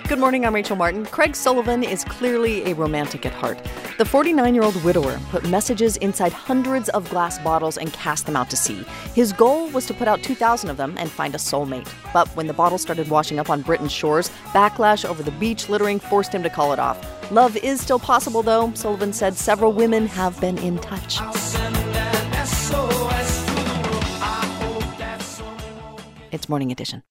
Good morning, I'm Rachel Martin. Craig Sullivan is clearly a romantic at heart. The 49-year-old widower put messages inside hundreds of glass bottles and cast them out to sea. His goal was to put out 2,000 of them and find a soulmate. But when the bottles started washing up on Britain's shores, backlash over the beach littering forced him to call it off. Love is still possible, though. Sullivan said several women have been in touch. It's Morning Edition.